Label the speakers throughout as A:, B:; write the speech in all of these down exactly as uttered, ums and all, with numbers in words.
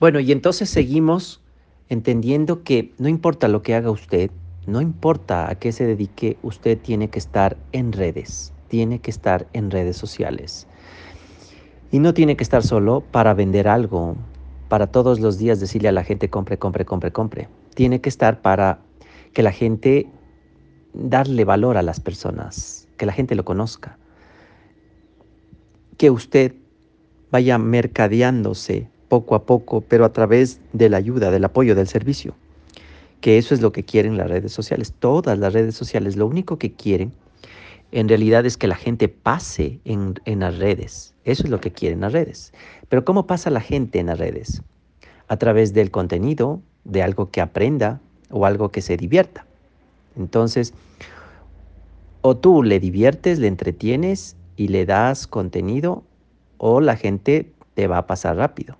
A: Bueno, y entonces seguimos entendiendo que no importa lo que haga usted, no importa a qué se dedique, usted tiene que estar en redes, tiene que estar en redes sociales. Y no tiene que estar solo para vender algo, para todos los días decirle a la gente compre, compre, compre, compre. Tiene que estar para que la gente, darle valor a las personas, que la gente lo conozca, que usted vaya mercadeándose poco a poco, pero a través de la ayuda, del apoyo, del servicio. Que eso es lo que quieren las redes sociales. Todas las redes sociales lo único que quieren en realidad es que la gente pase en, en las redes. Eso es lo que quieren las redes. Pero ¿cómo pasa la gente en las redes? A través del contenido, de algo que aprenda o algo que se divierta. Entonces, o tú le diviertes, le entretienes y le das contenido, o la gente te va a pasar rápido.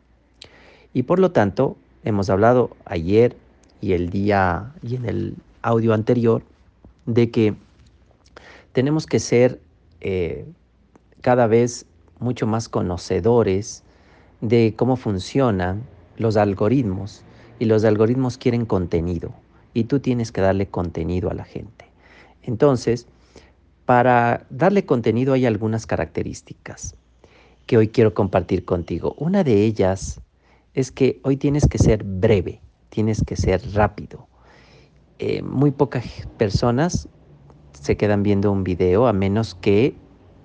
A: Y por lo tanto, hemos hablado ayer y el día y en el audio anterior de que tenemos que ser eh, cada vez mucho más conocedores de cómo funcionan los algoritmos, y los algoritmos quieren contenido y tú tienes que darle contenido a la gente. Entonces, para darle contenido hay algunas características que hoy quiero compartir contigo. Una de ellas es que hoy tienes que ser breve, tienes que ser rápido. Eh, muy pocas personas se quedan viendo un video a menos que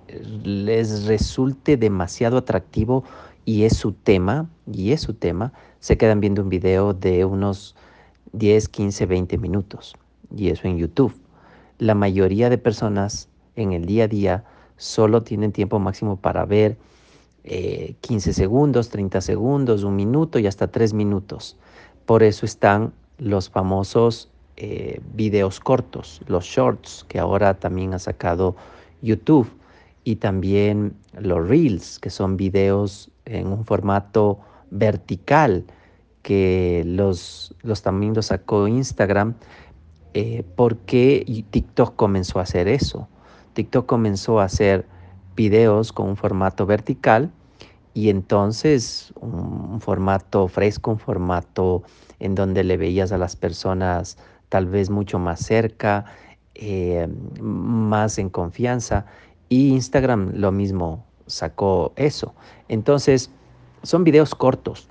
A: les resulte demasiado atractivo y es su tema, y es su tema, se quedan viendo un video de unos diez, quince, veinte minutos, y eso en YouTube. La mayoría de personas en el día a día solo tienen tiempo máximo para ver eh, quince segundos, treinta segundos, un minuto y hasta tres minutos. Por eso están los famosos eh, videos cortos, los shorts, que ahora también ha sacado YouTube, y también los reels, que son videos en un formato vertical, que los, los también los sacó Instagram, eh, porque TikTok comenzó a hacer eso. TikTok comenzó a hacer videos con un formato vertical, y entonces un, un formato fresco, un formato en donde le veías a las personas tal vez mucho más cerca, eh, más en confianza. Y Instagram lo mismo sacó eso. Entonces, son videos cortos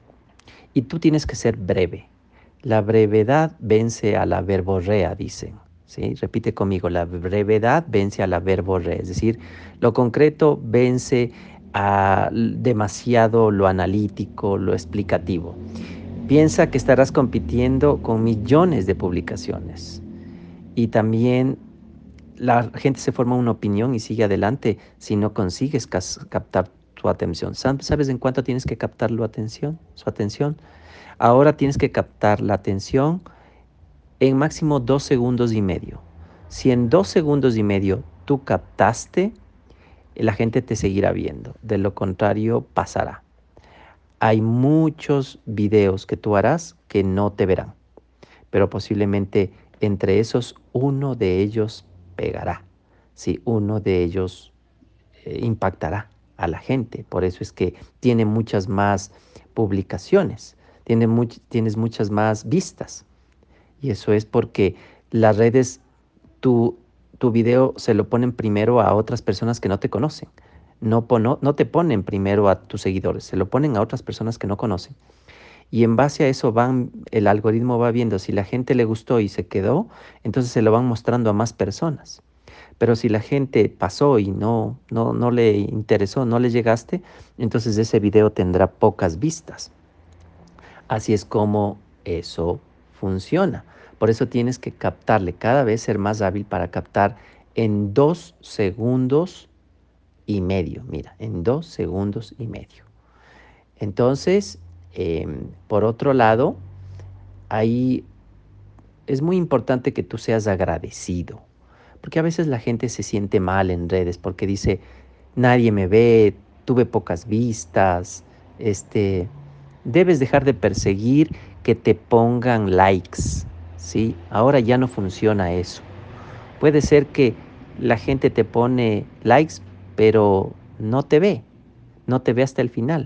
A: y tú tienes que ser breve. La brevedad vence a la verborrea, dicen. ¿Sí? Repite conmigo, la brevedad vence a la verborrea, es decir, lo concreto vence a demasiado lo analítico, lo explicativo. Piensa que estarás compitiendo con millones de publicaciones y también la gente se forma una opinión y sigue adelante si no consigues captar su atención. ¿Sabes en cuánto tienes que captar su atención? Su atención. Ahora tienes que captar la atención en máximo dos segundos y medio. Si en dos segundos y medio tú captaste, la gente te seguirá viendo. De lo contrario, pasará. Hay muchos videos que tú harás que no te verán, pero posiblemente entre esos uno de ellos pegará. Sí, uno de ellos eh, impactará a la gente. Por eso es que tiene muchas más publicaciones, tiene much tienes muchas más vistas. Y eso es porque las redes, tu, tu video se lo ponen primero a otras personas que no te conocen. No, pono, no te ponen primero a tus seguidores, se lo ponen a otras personas que no conocen. Y en base a eso van, el algoritmo va viendo si la gente le gustó y se quedó, entonces se lo van mostrando a más personas. Pero si la gente pasó y no, no, no le interesó, no le llegaste, entonces ese video tendrá pocas vistas. Así es como eso funciona. Por eso tienes que captarle, cada vez ser más hábil para captar en dos segundos y medio. Mira, en dos segundos y medio. Entonces, eh, por otro lado, ahí es muy importante que tú seas agradecido, porque a veces la gente se siente mal en redes porque dice, nadie me ve, tuve pocas vistas, este, debes dejar de perseguir que te pongan likes, ¿sí? Ahora ya no funciona eso. Puede ser que la gente te pone likes, pero no te ve, no te ve hasta el final.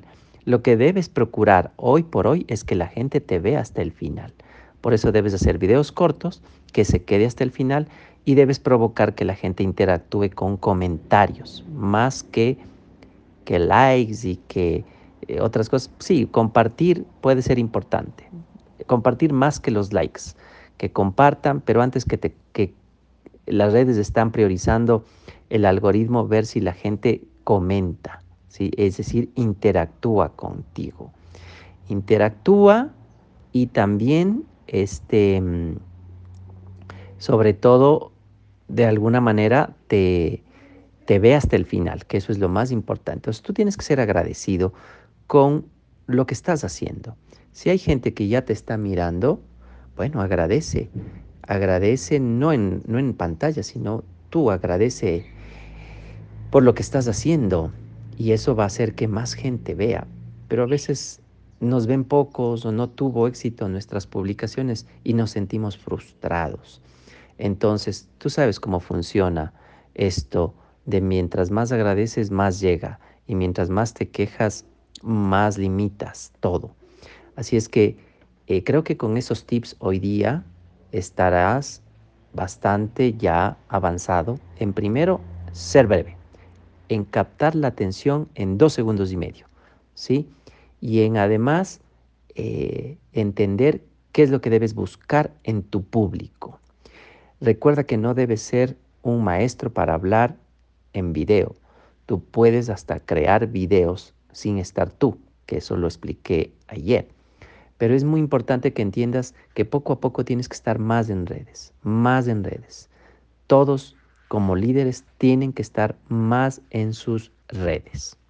A: Lo que debes procurar hoy por hoy es que la gente te vea hasta el final. Por eso debes hacer videos cortos, que se quede hasta el final y debes provocar que la gente interactúe con comentarios, más que, que likes y que eh, otras cosas. Sí, compartir puede ser importante. Compartir más que los likes. Que compartan, pero antes que, te, que las redes están priorizando el algoritmo, ver si la gente comenta, ¿sí? Es decir, interactúa contigo. Interactúa y también, este, mm, sobre todo, de alguna manera te, te ve hasta el final, que eso es lo más importante. Entonces, tú tienes que ser agradecido con lo que estás haciendo. Si hay gente que ya te está mirando, bueno, agradece. Agradece no en, no en pantalla, sino tú agradece por lo que estás haciendo y eso va a hacer que más gente vea. Pero a veces nos ven pocos o no tuvo éxito nuestras publicaciones y nos sentimos frustrados. Entonces, tú sabes cómo funciona esto de mientras más agradeces, más llega y mientras más te quejas, más limitas todo. Así es que eh, creo que con esos tips hoy día estarás bastante ya avanzado en primero ser breve, en captar la atención en dos segundos y medio, ¿sí? Y en además eh, entender qué es lo que debes buscar en tu público. Recuerda que no debes ser un maestro para hablar en video. Tú puedes hasta crear videos sin estar tú, que eso lo expliqué ayer. Pero es muy importante que entiendas que poco a poco tienes que estar más en redes, más en redes. Todos como líderes tienen que estar más en sus redes.